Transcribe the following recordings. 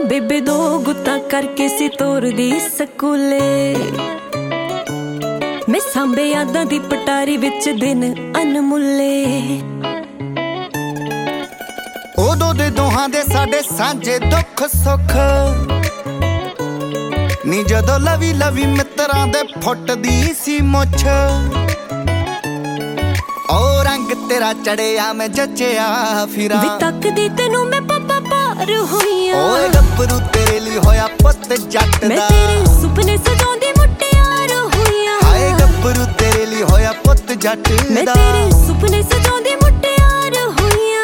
ਬੇਬੇ ਦੋ ਗੁੱਤਾਂ ਕਰਕੇ ਸੀ ਤੋਰਦੀ ਸਕੂਲੇ। ਮੈਂ ਸਾਂਭੇ ਯਾਦਾਂ ਦੀ ਪਟਾਰੀ ਵਿੱਚ ਦਿਨ ਅਨਮੁੱਲੇ। ਉਦੋਂ ਦੇ ਦੋਹਾਂ ਦੇ ਸਾਡੇ ਸਾਂਝੇ ਦੁੱਖ ਸੁੱਖ ਨੀ ਜਦੋਂ ਲਵੀ ਲਵੀ ਮਿੱਤਰਾਂ ਦੇ ਫੁੱਟਦੀ ਸੀ ਮੁੱਛ। ਉਹ ਰੰਗ ਤੇਰਾ ਚੜਿਆ ਮੈਂ ਜੱਚਿਆ ਫਿਰਾਂ ਵੀ ਤੱਕਦੀ ਤੈਨੂੰ ਮੈਂ ਪਾਪਾ ਪਾਰ ਹੋਈਆਂ। ਓਏ ਗੱਭਰੂ ਤੇਰੇ ਲਈ ਹੋਇਆ ਪੁੱਤ ਜੱਟ ਦਾ। ਮੈਂ ਤੇਰੇ ਸੁਪਨੇ ਸਜਾਉਂਦੀ ਮੁਟਿਆਰ ਹੋਈਆਂ। ਹਾਏ ਗੱਭਰੂ ਤੇਰੇ ਲਈ ਹੋਇਆ ਪੁੱਤ ਜੱਟ ਦਾ। ਮੈਂ ਤੇਰੇ ਸੁਪਨੇ ਸਜਾਉਂਦੀ ਮੁਟਿਆਰ ਹੋਈਆਂ।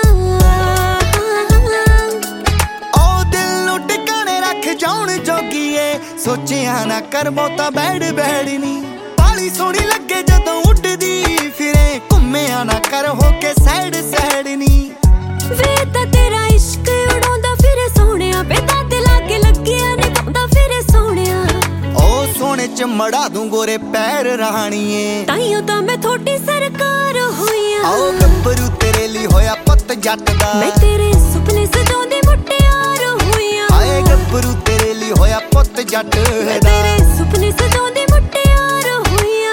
ਉਹ ਦਿਲ ਨੂੰ ਟਿਕਾਣੇ ਰੱਖ ਜਾਉਣ ਜੋਗੀਏ ਸੋਚਿਆ ਨਾ ਕਰ ਬਹੁਤਾ ਬੈੜ ਬੈੜਨੀ। ਬਾਲੀ ਸੋਹਣੀ ਲੱਗੇ ਜਦੋਂ ਉੱਡਦੀ ਫਿਰੇ ਘੁੰਮਿਆ ਨਾ ਕਰ ਹੋ ਕੇ ਸੈਡ ਸੈਡਨੀ। ਵੇ ਤਾਂ ਤੇਰਾ ਇਸ਼ਕ ਉਡਾਉਂਦਾ ਫਿਰੇ ਸੋਹਣਿਆ। ਬੇਤਾ ਤੇ ਲਾਗੇ ਲੱਗਿਆ ਨਹੀਂ ਪਾਉਂਦਾ ਫਿਰੇ ਸੋਹਣਿਆ। ਉਹ ਸੋਹਣੇ ਚ ਮੜਾ ਦੂੰ ਗੋਰੇ ਪੈਰ ਰਾਣੀਏ। ਤਾਈਓ ਤਾਂ ਮੈਂ ਥੋੜੀ ਸਰਕਾਰ ਹੋਈਆਂ। ਆਓ ਗੱਭਰੂ ਤੇਰੇ ਲਈ ਹੋਇਆ ਪੁੱਤ ਜੱਟ ਦਾ। ਮੈਂ ਤੇਰੇ ਸੁਪਨੇ ਸਜਾਉਂਦੀ ਮੁਟਿਆਰ ਹੋਈਆਂ। ਹਾਏ ਗੱਭਰੂ ਤੇਰੇ ਲਈ ਹੋਇਆ ਪੁੱਤ ਜੱਟ ਮੈਂ ਦਾ। ਤੇਰੇ ਸੁਪਨੇ ਸਜਾਉਂਦੀ ਮੁਟਿਆਰ ਹੋਈਆਂ।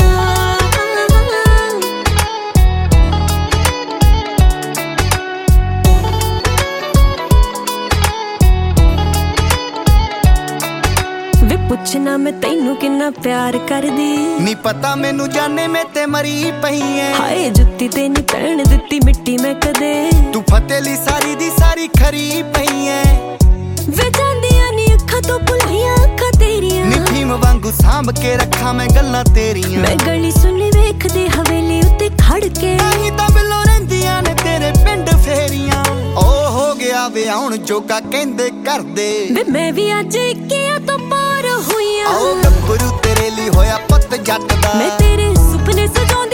ਵੇ ਪੁੱਛਣਾ ਮੈਂ ਤੈਨੂੰ ਕਿੰਨਾ ਪਿਆਰ ਕਰਦੀ। ਨੀ ਪਤਾ ਮੈਨੂੰ ਜਾਣੇ ਮੈਂ ਤੇ ਮਰੀ ਪਈ ਐ। ਹਾਏ ਜੁੱਤੀ ਤੇ ਨੀ ਪੈਣ ਦਿੱਤੀ ਮਿੱਟੀ ਮੈਂ ਕਦੇ। ਤੂੰ ਫਤਿਹ ਲਈ ਸਾਰੀ ਦੀ ਸਾਰੀ ਖਰੀ ਪਈ ਐ। ਵੇ ਜਾਂਦੀਆਂ ਨੀ ਅੱਖਾਂ ਤੋਂ ਭੁਲਾਈਆਂ ਅੱਖਾਂ ਤੇਰੀਆਂ। ਨੀ ਭੀਮ ਵਾਂਗੂ ਸਾਂਭ ਕੇ ਰੱਖਾਂ ਮੈਂ ਗੱਲਾਂ ਤੇਰੀਆਂ। ਮੈਂ ਗਲੀ ਸੁਣੀ ਵੇਖਦੇ ਹਵੇਲੀ ਉੱਤੇ ਖੜ ਕੇ। ਤਾਹੀਂ ਤਾਂ ਬਿੱਲੋ ਰਹਿੰਦੀਆਂ ਨੇ ਤੇਰੇ ਪਿੰਡ ਫੇਰੀਆਂ। ਉਹ ਹੋ ਗਿਆ ਵਿਆਹੁਣ ਜੋਗਾ ਕਹਿੰਦੇ ਕਰਦੇ। ਵੇ ਮੈਂ ਵੀ ਅੱਜ ਇੱਕਿਆਂ ਤੋਂ ਪਾਰ ਹੋਈਆਂ। ਆਓ ਗੱਭਰੂ ਤੇਰੇ ਲਈ ਹੋਇਆ ਪੁੱਤ ਜੱਟ ਦਾ। ਮੈਂ ਤੇਰੇ ਸੁਪਨੇ ਸਜਾਉਂਦੀ